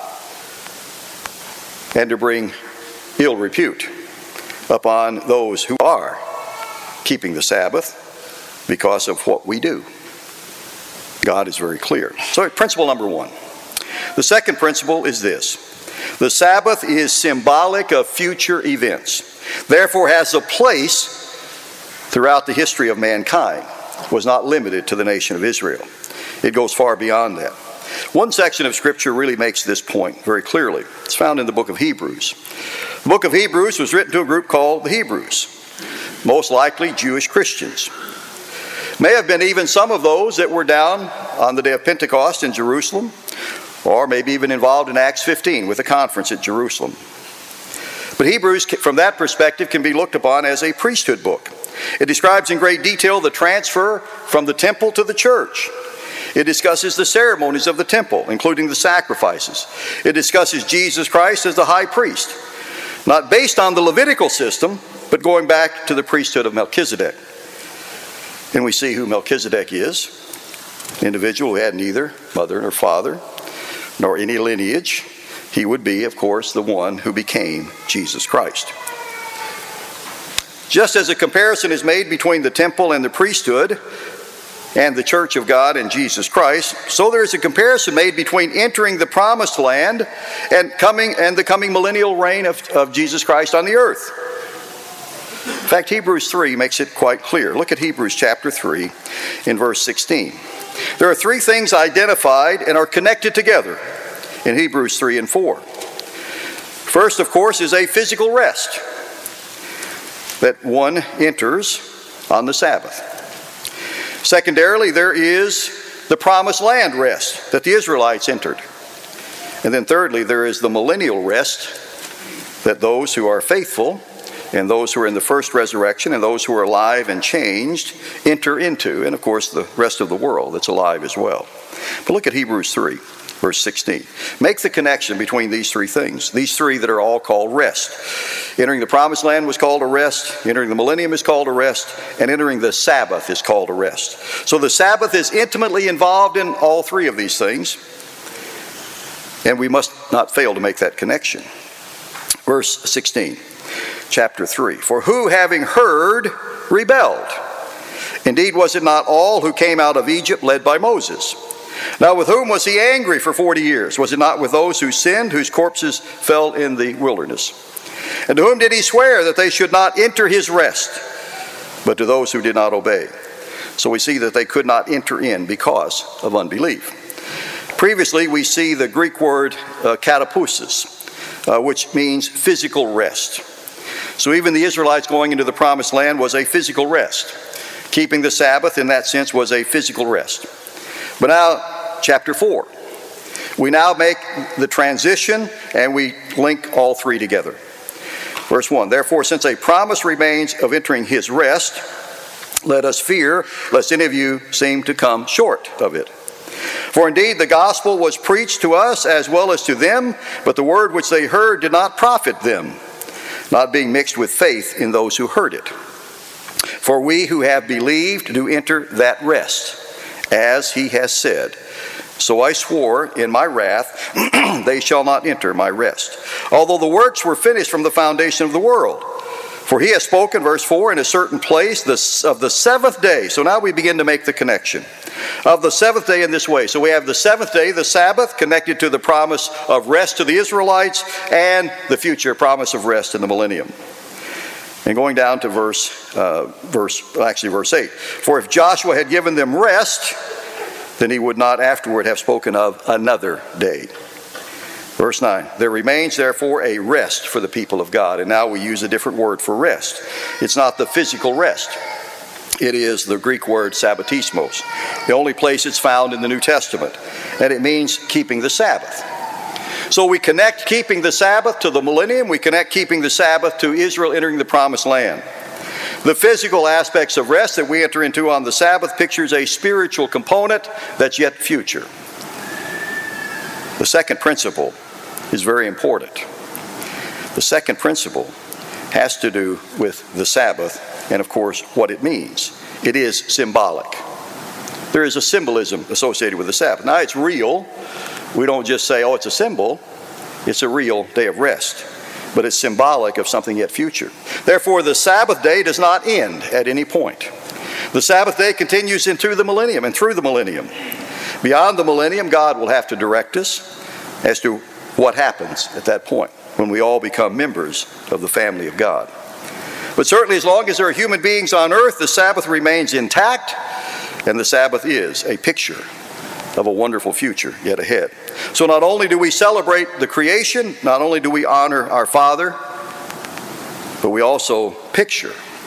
and to bring ill repute upon those who are keeping the Sabbath because of what we do. God is very clear. So principle number one. The second principle is this. The Sabbath is symbolic of future events. Therefore has a place throughout the history of mankind. Was not limited to the nation of Israel. It goes far beyond that. One section of Scripture really makes this point very clearly. It's found in the book of Hebrews. The book of Hebrews was written to a group called the Hebrews. most likely Jewish Christians. May have been even some of those that were down on the day of Pentecost in Jerusalem, or maybe even involved in Acts fifteen with a conference at Jerusalem. But Hebrews, from that perspective, can be looked upon as a priesthood book. It describes in great detail the transfer from the temple to the church. It discusses the ceremonies of the temple, including the sacrifices. It discusses Jesus Christ as the high priest, not based on the Levitical system, but going back to the priesthood of Melchizedek. And we see who Melchizedek is, an individual who had neither mother nor father, nor any lineage. He would be, of course, the one who became Jesus Christ. Just as a comparison is made between the temple and the priesthood and the church of God and Jesus Christ, so there is a comparison made between entering the promised land and coming and the coming millennial reign of, of Jesus Christ on the earth. In fact, Hebrews three makes it quite clear. Look at Hebrews chapter three in verse sixteen. There are three things identified and are connected together in Hebrews three and four. First, of course, is a physical rest that one enters on the Sabbath. Secondarily, there is the promised land rest that the Israelites entered. And then thirdly, there is the millennial rest that those who are faithful and those who are in the first resurrection and those who are alive and changed enter into, and of course the rest of the world that's alive as well. But look at Hebrews three, verse sixteen. Make the connection between these three things, these three that are all called rest. Entering the promised land was called a rest, entering the millennium is called a rest, and entering the Sabbath is called a rest. So the Sabbath is intimately involved in all three of these things, and we must not fail to make that connection. Verse sixteen. Chapter three. For who, having heard, rebelled? Indeed, was it not all who came out of Egypt led by Moses? Now with whom was he angry for forty years? Was it not with those who sinned, whose corpses fell in the wilderness? And to whom did he swear that they should not enter his rest? But to those who did not obey. So we see that they could not enter in because of unbelief. Previously, we see the Greek word uh, katapousis, uh, which means physical rest. So even the Israelites going into the promised land was a physical rest. Keeping the Sabbath in that sense was a physical rest. But now, chapter four. We now make the transition and we link all three together. Verse one, therefore, since a promise remains of entering his rest, let us fear lest any of you seem to come short of it. For indeed the gospel was preached to us as well as to them, but the word which they heard did not profit them, not being mixed with faith in those who heard it. For we who have believed do enter that rest, as he has said, so I swore in my wrath, they shall not enter my rest, although the works were finished from the foundation of the world. For he has spoken, verse four, in a certain place of the seventh day. So now we begin to make the connection of the seventh day in this way. So we have the seventh day, the Sabbath, connected to the promise of rest to the Israelites and the future promise of rest in the millennium. And going down to verse, uh, verse, actually verse eight. For if Joshua had given them rest, then he would not afterward have spoken of another day. Verse nine, there remains therefore a rest for the people of God. And now we use a different word for rest. It's not the physical rest. It is the Greek word sabbatismos, the only place it's found in the New Testament. And it means keeping the Sabbath. So we connect keeping the Sabbath to the millennium. We connect keeping the Sabbath to Israel entering the promised land. The physical aspects of rest that we enter into on the Sabbath pictures a spiritual component that's yet future. The second principle is very important. The second principle has to do with the Sabbath and, of course, what it means. It is symbolic. There is a symbolism associated with the Sabbath. Now, it's real. We don't just say, oh, it's a symbol. It's a real day of rest. But it's symbolic of something yet future. Therefore, the Sabbath day does not end at any point. The Sabbath day continues into the millennium and through the millennium. Beyond the millennium, God will have to direct us as to what happens at that point when we all become members of the family of God. But certainly as long as there are human beings on earth, the Sabbath remains intact, and the Sabbath is a picture of a wonderful future yet ahead. So not only do we celebrate the creation, not only do we honor our Father, but we also picture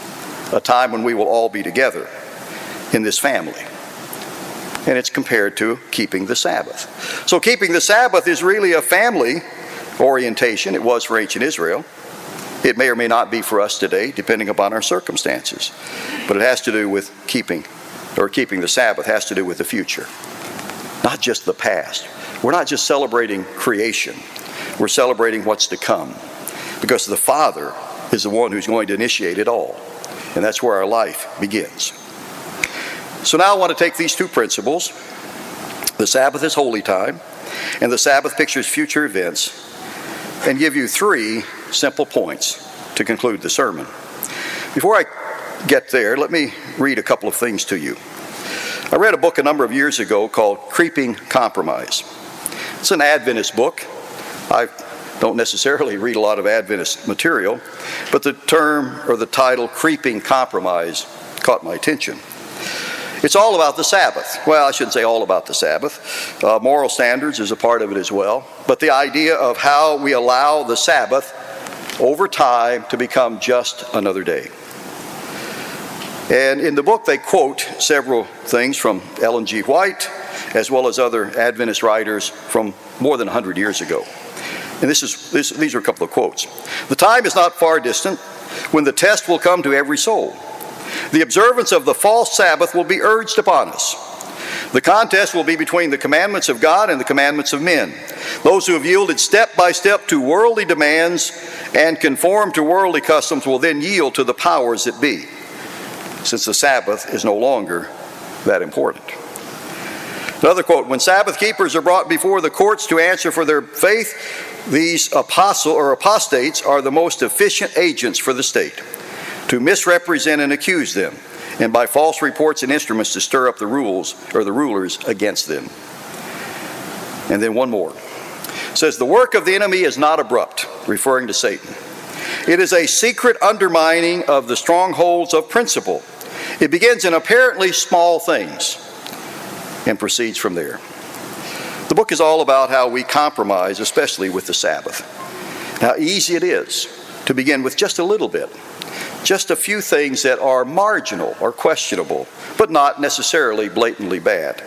a time when we will all be together in this family. And it's compared to keeping the Sabbath. So keeping the Sabbath is really a family orientation. It was for ancient Israel. It may or may not be for us today, depending upon our circumstances. But it has to do with keeping, or keeping the Sabbath has to do with the future, not just the past. We're not just celebrating creation. We're celebrating what's to come, because the Father is the one who's going to initiate it all. And that's where our life begins. So now I want to take these two principles. The Sabbath is holy time, and the Sabbath pictures future events, and give you three simple points to conclude the sermon. Before I get there, let me read a couple of things to you. I read a book a number of years ago called Creeping Compromise. It's an Adventist book. I don't necessarily read a lot of Adventist material, but the term or the title, Creeping Compromise, caught my attention. It's all about the Sabbath. Well, I shouldn't say all about the Sabbath. Uh, moral standards is a part of it as well. But the idea of how we allow the Sabbath over time to become just another day. And in the book they quote several things from Ellen G. White, as well as other Adventist writers from more than one hundred years ago. And this is this, these are a couple of quotes. The time is not far distant when the test will come to every soul. The observance of the false Sabbath will be urged upon us. The contest will be between the commandments of God and the commandments of men. Those who have yielded step by step to worldly demands and conform to worldly customs will then yield to the powers that be, since the Sabbath is no longer that important. Another quote, when Sabbath keepers are brought before the courts to answer for their faith, these apostle or apostates are the most efficient agents for the state to misrepresent and accuse them, and by false reports and instruments to stir up the rules or the rulers against them. And then one more. It says, the work of the enemy is not abrupt, referring to Satan. It is a secret undermining of the strongholds of principle. It begins in apparently small things and proceeds from there. The book is all about how we compromise, especially with the Sabbath. How easy it is to begin with just a little bit. Just a few things that are marginal or questionable, but not necessarily blatantly bad.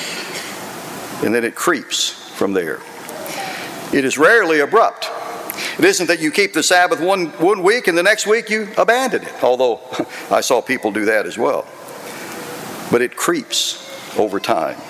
And then it creeps from there. It is rarely abrupt. It isn't that you keep the Sabbath one, one week and the next week you abandon it, although I saw people do that as well. But it creeps over time.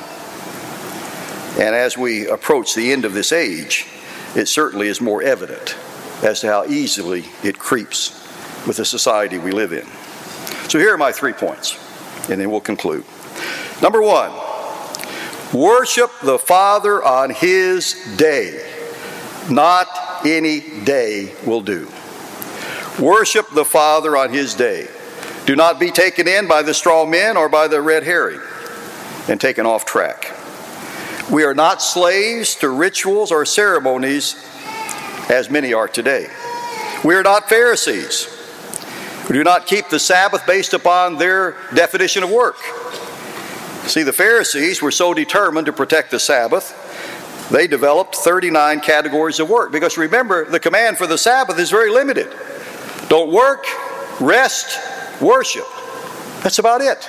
And as we approach the end of this age, it certainly is more evident as to how easily it creeps with the society we live in. So here are my three points, and then we'll conclude. Number one, worship the Father on His day. Not any day will do. Worship the Father on His day. Do not be taken in by the straw men or by the red herring and taken off track. We are not slaves to rituals or ceremonies as many are today. We are not Pharisees. We do not keep the Sabbath based upon their definition of work. See, the Pharisees were so determined to protect the Sabbath, they developed thirty-nine categories of work. Because remember, the command for the Sabbath is very limited. Don't work, rest, worship. That's about it.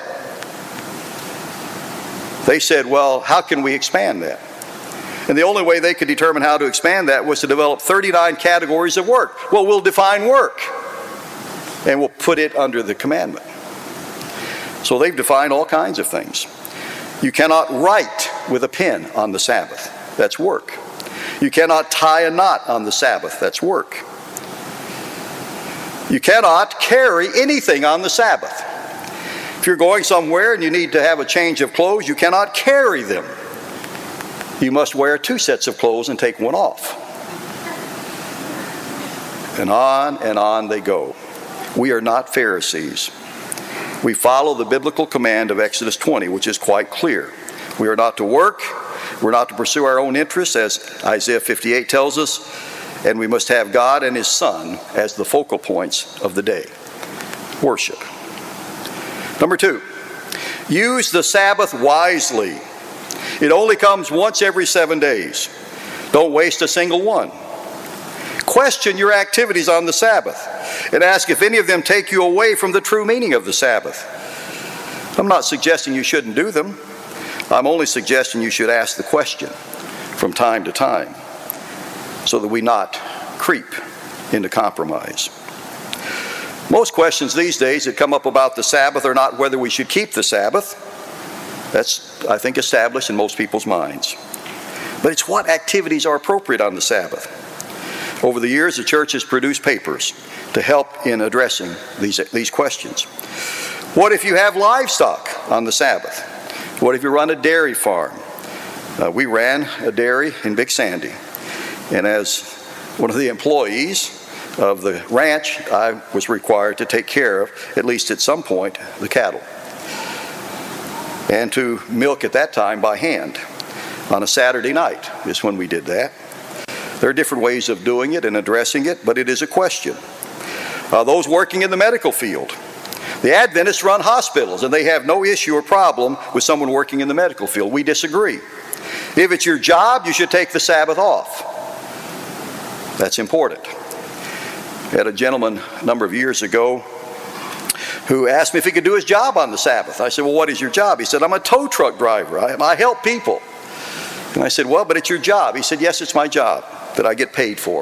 They said, well, how can we expand that? And the only way they could determine how to expand that was to develop thirty-nine categories of work. Well, we'll define work, and we'll put it under the commandment. So they've defined all kinds of things. You cannot write with a pen on the Sabbath. That's work. You cannot tie a knot on the Sabbath. That's work. You cannot carry anything on the Sabbath. If you're going somewhere and you need to have a change of clothes, you cannot carry them. You must wear two sets of clothes and take one off. And on and on they go. We are not Pharisees. We follow the biblical command of Exodus twenty, which is quite clear. We are not to work. We're not to pursue our own interests, as Isaiah fifty-eight tells us. And we must have God and His Son as the focal points of the day. Worship. Number two, use the Sabbath wisely. It only comes once every seven days. Don't waste a single one. Question your activities on the Sabbath. and ask if any of them take you away from the true meaning of the Sabbath. I'm not suggesting you shouldn't do them. I'm only suggesting you should ask the question from time to time so that we not creep into compromise. Most questions these days that come up about the Sabbath are not whether we should keep the Sabbath. That's, I think, established in most people's minds. But it's what activities are appropriate on the Sabbath. Over the years, the church has produced papers to help in addressing these, these questions. What if you have livestock on the Sabbath? What if you run a dairy farm? Uh, we ran a dairy in Big Sandy. And as one of the employees of the ranch, I was required to take care of, at least at some point, the cattle. And to milk at that time by hand. On a Saturday night is when we did that. There are different ways of doing it and addressing it, but it is a question. Uh, those working in the medical field. The Adventists run hospitals, and they have no issue or problem with someone working in the medical field. We disagree. If it's your job, you should take the Sabbath off. That's important. I had a gentleman a number of years ago who asked me if he could do his job on the Sabbath. I said, well, what is your job? He said, I'm a tow truck driver. I, I help people. And I said, well, but it's your job. He said, yes, it's my job that I get paid for.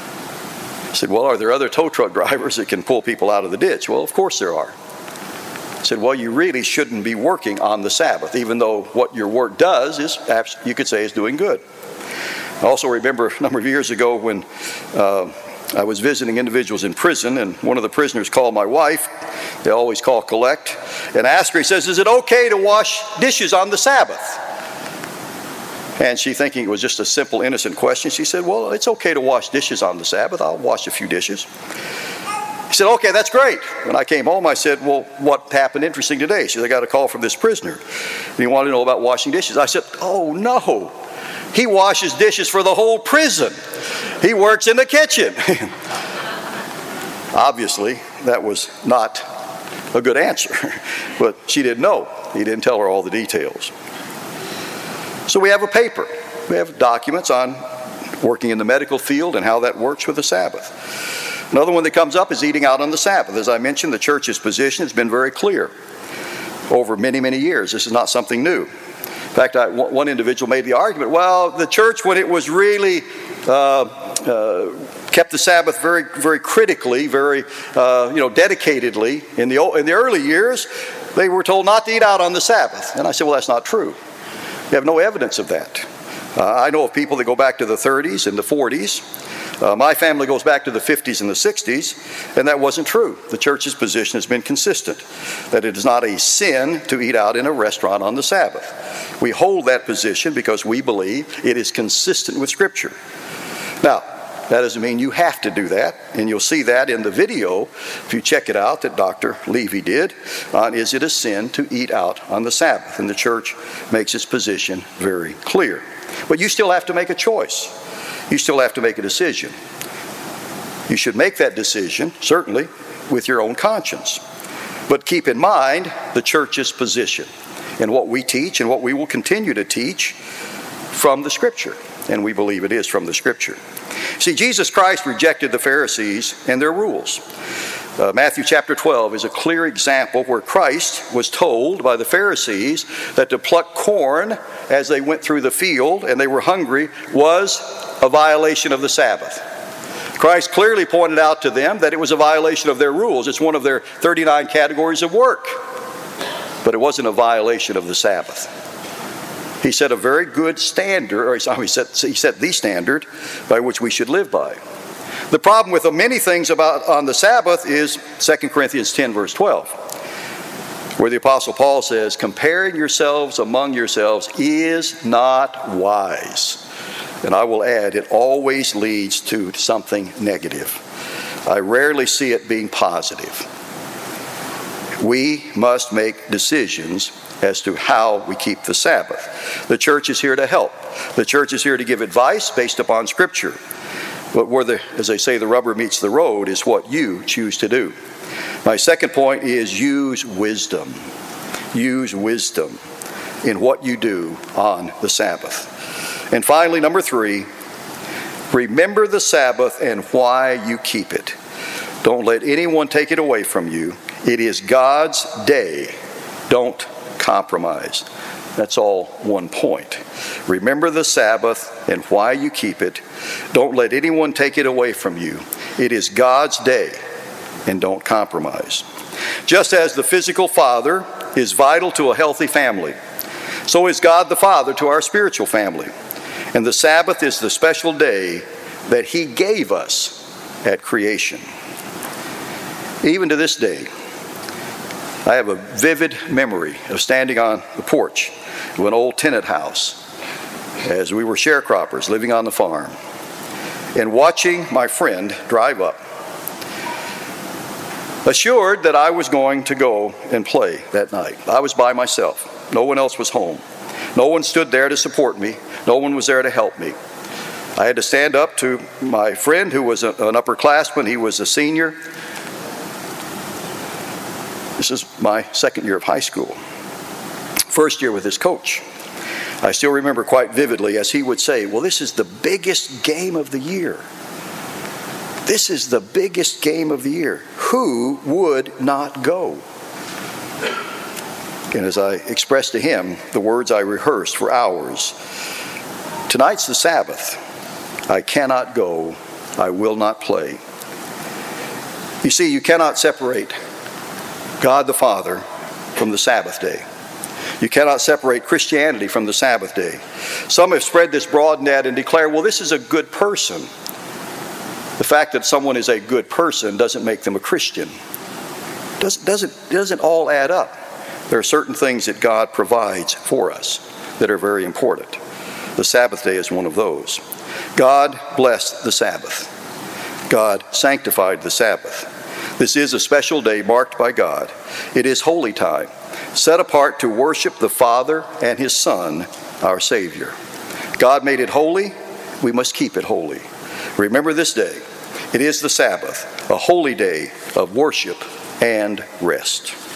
I said, well, are there other tow truck drivers that can pull people out of the ditch? Well, of course there are. I said, well, you really shouldn't be working on the Sabbath, even though what your work does is, you could say, is doing good. I also remember a number of years ago when uh, I was visiting individuals in prison, and one of the prisoners called my wife. They always call collect, and asked her, he says, is it okay to wash dishes on the Sabbath? And she, thinking it was just a simple, innocent question, she said, well, it's okay to wash dishes on the Sabbath. I'll wash a few dishes. He said, okay, that's great. When I came home, I said, well, what happened interesting today? She said, I got a call from this prisoner, and he wanted to know about washing dishes. I said, oh, no. He washes dishes for the whole prison. He works in the kitchen. Obviously, that was not a good answer, but she didn't know. He didn't tell her all the details. So we have a paper. We have documents on working in the medical field and how that works with the Sabbath. Another one that comes up is eating out on the Sabbath. As I mentioned, the church's position has been very clear over many, many years. This is not something new. In fact, I, one individual made the argument, well, the church, when it was really uh, uh, kept the Sabbath very, very critically, very, uh, you know, dedicatedly, in the, in the early years, they were told not to eat out on the Sabbath. And I said, well, that's not true. We have no evidence of that. Uh, I know of people that go back to the thirties and the forties. Uh, my family goes back to the fifties and the sixties, and that wasn't true. The church's position has been consistent, that it is not a sin to eat out in a restaurant on the Sabbath. We hold that position because we believe it is consistent with Scripture. Now, that doesn't mean you have to do that, and you'll see that in the video, if you check it out, that Doctor Levy did, on is it a sin to eat out on the Sabbath? And the church makes its position very clear. But you still have to make a choice. You still have to make a decision. You should make that decision, certainly, with your own conscience. But keep in mind the church's position and what we teach and what we will continue to teach from the Scripture. And we believe it is from the Scripture. See, Jesus Christ rejected the Pharisees and their rules. Uh, Matthew chapter twelve is a clear example where Christ was told by the Pharisees that to pluck corn as they went through the field and they were hungry was a violation of the Sabbath. Christ clearly pointed out to them that it was a violation of their rules. It's one of their thirty-nine categories of work. But it wasn't a violation of the Sabbath. He set a very good standard, or he set, he set the standard by which we should live by. The problem with the many things about on the Sabbath is Second Corinthians ten, verse twelve, where the Apostle Paul says, comparing yourselves among yourselves is not wise. And I will add, it always leads to something negative. I rarely see it being positive. We must make decisions as to how we keep the Sabbath. The church is here to help. The church is here to give advice based upon Scripture. But where the, as they say, the rubber meets the road is what you choose to do. My second point is use wisdom. Use wisdom in what you do on the Sabbath. And finally, number three, remember the Sabbath and why you keep it. Don't let anyone take it away from you. It is God's day. Don't compromise. That's all one point. Remember the Sabbath and why you keep it. Don't let anyone take it away from you. It is God's day, and don't compromise. Just as the physical father is vital to a healthy family, so is God the Father to our spiritual family. And the Sabbath is the special day that He gave us at creation. Even to this day, I have a vivid memory of standing on the porch of an old tenant house as we were sharecroppers living on the farm and watching my friend drive up, assured that I was going to go and play that night. I was by myself. No one else was home. No one stood there to support me. No one was there to help me. I had to stand up to my friend who was a, an upperclassman. He was a senior. This is my second year of high school. First year with his coach. I still remember quite vividly as he would say, well, this is the biggest game of the year. This is the biggest game of the year. Who would not go? And as I expressed to him the words I rehearsed for hours, tonight's the Sabbath. I cannot go. I will not play. You see, you cannot separate God the Father from the Sabbath day. You cannot separate Christianity from the Sabbath day. Some have spread this broad net and declare, well, this is a good person. The fact that someone is a good person doesn't make them a Christian. Doesn't, doesn't, doesn't all add up. There are certain things that God provides for us that are very important. The Sabbath day is one of those. God blessed the Sabbath. God sanctified the Sabbath. This is a special day marked by God. It is holy time, set apart to worship the Father and His Son, our Savior. God made it holy. We must keep it holy. Remember this day. It is the Sabbath, a holy day of worship and rest.